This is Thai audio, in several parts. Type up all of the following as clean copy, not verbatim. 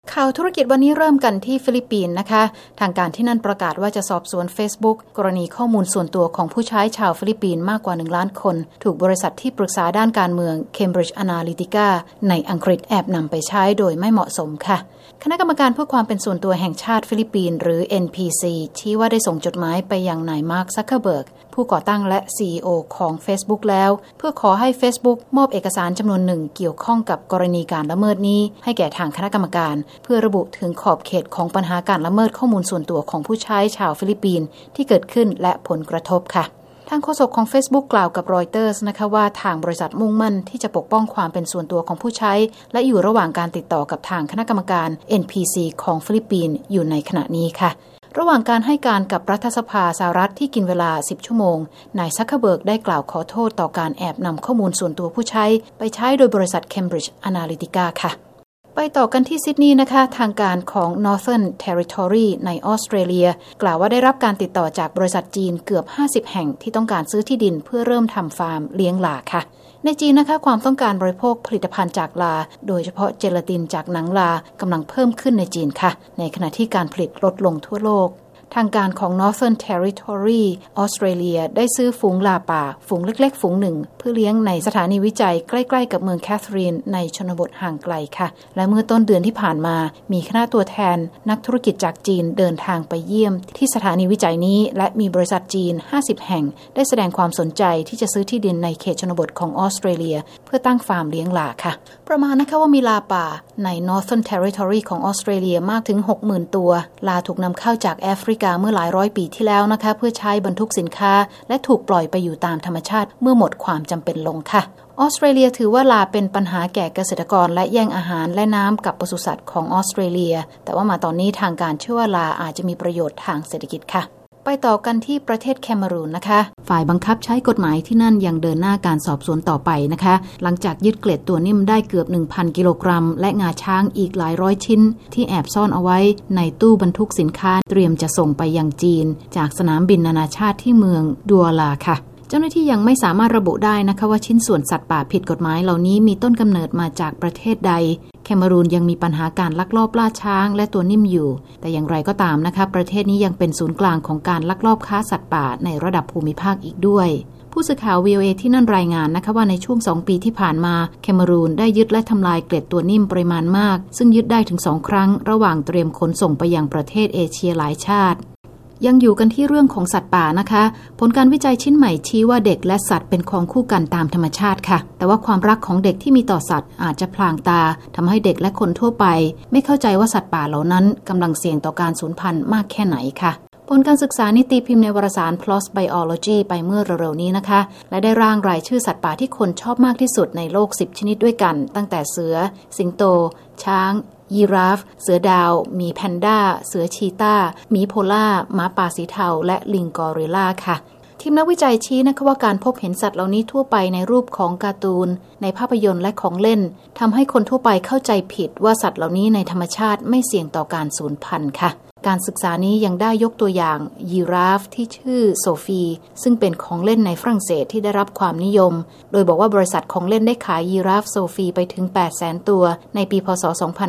ข่าวธุรกิจวันนี้เริ่มกันที่ฟิลิปปินส์นะคะทางการที่นั่นประกาศว่าจะสอบสวน Facebook กรณีข้อมูลส่วนตัวของผู้ใช้ชาวฟิลิปปินส์มากกว่า1ล้านคนถูกบริษัทที่ปรึกษาด้านการเมือง Cambridge Analytica ในอังกฤษแอบนำไปใช้โดยไม่เหมาะสมค่ะคณะกรรมการเพื่อความเป็นส่วนตัวแห่งชาติฟิลิปปินส์หรือ NPC ชี้ว่าได้ส่งจดหมายไปยังนายมาร์ค ซักเคอร์เบิร์กผู้ก่อตั้งและ CEO ของ Facebook แล้วเพื่อขอให้ Facebook มอบเอกสารจำนวนหนึ่งเกี่ยวข้องกับกรณีการละเมิดนี้ให้แก่ทางคณะกรรมการเพื่อระบุถึงขอบเขตของปัญหาการละเมิดข้อมูลส่วนตัวของผู้ใช้ชาวฟิลิปปินส์ที่เกิดขึ้นและผลกระทบค่ะทางโฆษกของ Facebook กล่าวกับรอยเตอร์สนะคะว่าทางบริษัทมุ่งมั่นที่จะปกป้องความเป็นส่วนตัวของผู้ใช้และอยู่ระหว่างการติดต่อกับทางคณะกรรมการ NPC ของฟิลิปปินส์อยู่ในขณะนี้ค่ะระหว่างการให้การกับรัฐสภาสหรัฐที่กินเวลา10ชั่วโมงนายซักเคอร์เบิร์กได้กล่าวขอโทษต่อการแอบนำข้อมูลส่วนตัวผู้ใช้ไปใช้โดยบริษัท Cambridge Analytica ค่ะไปต่อกันที่ซิดนีย์นะคะทางการของ Northern Territory ในออสเตรเลียกล่าวว่าได้รับการติดต่อจากบริษัทจีนเกือบ50แห่งที่ต้องการซื้อที่ดินเพื่อเริ่มทำฟาร์มเลี้ยงหลาค่ะในจีนนะคะความต้องการบริโภคผลิตภัณฑ์จากลาโดยเฉพาะเจลาตินจากหนังลากำลังเพิ่มขึ้นในจีนค่ะในขณะที่การผลิตลดลงทั่วโลกทางการของ Northern Territory ออสเตรเลียได้ซื้อฝูงลาป่าฝูงเล็กๆฝูงหนึ่งเพื่อเลี้ยงในสถานีวิจัยใกล้ๆกับเมืองแคทเธอรีนในชนบทห่างไกลค่ะและเมื่อต้นเดือนที่ผ่านมามีคณะตัวแทนนักธุรกิจจากจีนเดินทางไปเยี่ยมที่สถานีวิจัยนี้และมีบริษัทจีน50แห่งได้แสดงความสนใจที่จะซื้อที่ดินในเขตชนบทของออสเตรเลียเพื่อตั้งฟาร์มเลี้ยงลาค่ะประมาณนะคะว่ามีลาป่าใน Northern Territory ของออสเตรเลียมากถึง 60,000 ตัวลาถูกนำเข้าจากแอฟริกาเมื่อหลายร้อยปีที่แล้วนะคะเพื่อใช้บรรทุกสินค้าและถูกปล่อยไปอยู่ตามธรรมชาติเมื่อหมดความจำเป็นลงค่ะออสเตรเลียถือว่าลาเป็นปัญหาแก่เกษตรกรและแย่งอาหารและน้ำกับปศุสัตว์ของออสเตรเลียแต่ว่ามาตอนนี้ทางการเชื่อว่าลาอาจจะมีประโยชน์ทางเศรษฐกิจค่ะไปต่อกันที่ประเทศแคเมรูนนะคะฝ่ายบังคับใช้กฎหมายที่นั่นยังเดินหน้าการสอบสวนต่อไปนะคะหลังจากยึดเกล็ดตัวนิ่มได้เกือบ 1,000 กิโลกรัมและงาช้างอีกหลายร้อยชิ้นที่แอบซ่อนเอาไว้ในตู้บรรทุกสินค้าเตรียมจะส่งไปยังจีนจากสนามบินนานาชาติที่เมืองดัวลาค่ะเจ้าหน้าที่ยังไม่สามารถระบุได้นะคะว่าชิ้นส่วนสัตว์ป่าผิดกฎหมายเหล่านี้มีต้นกำเนิดมาจากประเทศใดแคเมรูนยังมีปัญหาการลักลอบล่าช้างและตัวนิ่มอยู่แต่อย่างไรก็ตามนะคะประเทศนี้ยังเป็นศูนย์กลางของการลักลอบค้าสัตว์ป่าในระดับภูมิภาคอีกด้วยผู้สื่อข่าว VOA ที่นั่นรายงานนะคะว่าในช่วง2ปีที่ผ่านมาแคเมรูนได้ยึดและทำลายเกล็ดตัวนิ่มปริมาณมากซึ่งยึดได้ถึง2ครั้งระหว่างเตรียมขนส่งไปยังประเทศเอเชียหลายชาติยังอยู่กันที่เรื่องของสัตว์ป่านะคะผลการวิจัยชิ้นใหม่ชี้ว่าเด็กและสัตว์เป็นของคู่กันตามธรรมชาติค่ะแต่ว่าความรักของเด็กที่มีต่อสัตว์อาจจะพลางตาทำให้เด็กและคนทั่วไปไม่เข้าใจว่าสัตว์ป่าเหล่านั้นกำลังเสี่ยงต่อการสูญพันธุ์มากแค่ไหนค่ะผลการศึกษานี้ตีพิมพ์ในวารสาร PLOS Biology ไปเมื่อเร็วๆนี้นะคะและได้ร่างรายชื่อสัตว์ป่าที่คนชอบมากที่สุดในโลก10ชนิดด้วยกันตั้งแต่เสือสิงโตช้างยีราฟเสือดาวหมีแพนด้าเสือชีต้าหมีโพล่าหมาป่าสีเทาและลิงกอริลลาค่ะทีมนักวิจัยชี้นะคะว่าการพบเห็นสัตว์เหล่านี้ทั่วไปในรูปของการ์ตูนในภาพยนตร์และของเล่นทำให้คนทั่วไปเข้าใจผิดว่าสัตว์เหล่านี้ในธรรมชาติไม่เสี่ยงต่อการสูญพันธุ์ค่ะการศึกษานี้ยังได้ยกตัวอย่างยีราฟที่ชื่อโซฟีซึ่งเป็นของเล่นในฝรั่งเศสที่ได้รับความนิยมโดยบอกว่าบริษัทของเล่นได้ขายยีราฟโซฟีไปถึง 800,000 ตัวในปีพ.ศ.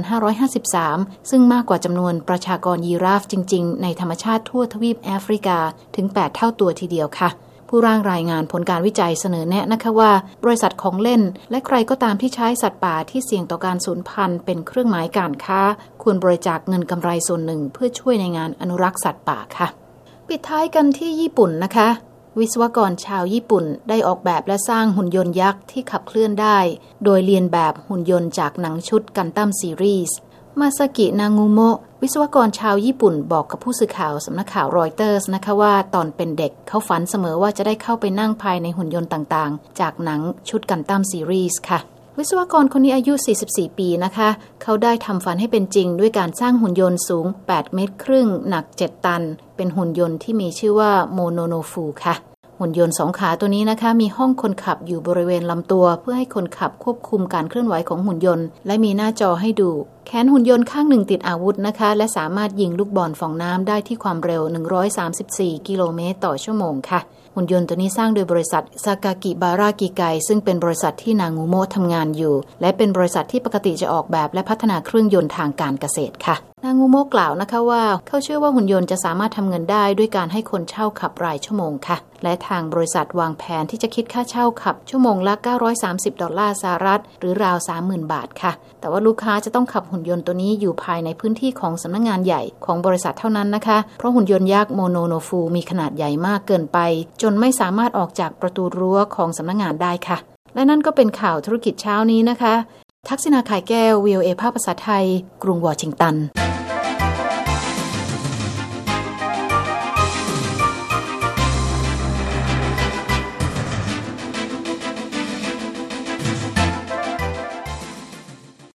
2553ซึ่งมากกว่าจำนวนประชากรยีราฟจริงๆในธรรมชาติทั่วทวีปแอฟริกาถึง8เท่าตัวทีเดียวค่ะผู้ร่างรายงานผลการวิจัยเสนอแนะนะคะว่าบริษัทของเล่นและใครก็ตามที่ใช้สัตว์ป่าที่เสี่ยงต่อการสูญพันธุ์เป็นเครื่องหมายการค้าควรบริจาคเงินกำไรส่วนหนึ่งเพื่อช่วยในงานอนุรักษ์สัตว์ป่าค่ะปิดท้ายกันที่ญี่ปุ่นนะคะวิศวกรชาวญี่ปุ่นได้ออกแบบและสร้างหุ่นยนต์ยักษ์ที่ขับเคลื่อนได้โดยเลียนแบบหุ่นยนต์จากหนังชุดกันดั้มซีรีส์มาซากินางูโมะวิศวกรชาวญี่ปุ่นบอกกับผู้สื่อข่าวสำนักข่าวรอยเตอร์สนะคะว่าตอนเป็นเด็กเขาฝันเสมอว่าจะได้เข้าไปนั่งภายในหุ่นยนต์ต่างๆจากหนังชุดกันดั้มซีรีส์ค่ะวิศวกรคนนี้อายุ44ปีนะคะเขาได้ทำฝันให้เป็นจริงด้วยการสร้างหุ่นยนต์สูง8 เมตรครึ่งหนัก7 ตันเป็นหุ่นยนต์ที่มีชื่อว่าโมโนโนฟูค่ะหุ่นยนต์2ขาตัวนี้นะคะมีห้องคนขับอยู่บริเวณลำตัวเพื่อให้คนขับควบคุมการเคลื่อนไหวของหุ่นยนต์และมีหน้าจอให้ดูแขนหุ่นยนต์ข้างหนึ่งติดอาวุธนะคะและสามารถยิงลูกบอลฟองน้ำได้ที่ความเร็ว134กิโลเมตรต่อชั่วโมงค่ะหุ่นยนต์ตัวนี้สร้างโดยบริษัทซากากิบารากิไกซึ่งเป็นบริษัทที่นางูโมะทำงานอยู่และเป็นบริษัทที่ปกติจะออกแบบและพัฒนาเครื่องยนต์ทางการเกษตรค่ะนางูโมะกล่าวนะคะว่าเขาเชื่อว่าหุ่นยนต์จะสามารถทำเงินได้ด้วยการให้คนเช่าขับรายชั่วโมงค่ะและทางบริษัทวางแผนที่จะคิดค่าเช่าขับชั่วโมงละ$930หรือราว 30,000 บาทค่ะแต่ว่าลูกค้าจะต้องขับหุ่นยนต์ตัวนี้อยู่ภายในพื้นที่ของสำนักงานใหญ่ของบริษัทเท่านั้นนะคะเพราะหุ่นยนต์ยักษ์โมโนโนฟูมีขนาดใหญ่มากเกินไปจนไม่สามารถออกจากประตูรั้วของสำนักงานได้ค่ะและนั่นก็เป็นข่าวธุรกิจเช้านี้นะคะทักษิณา ข่ายแก้ว VOA ภาคภาษาไทยกรุงวอชิงตัน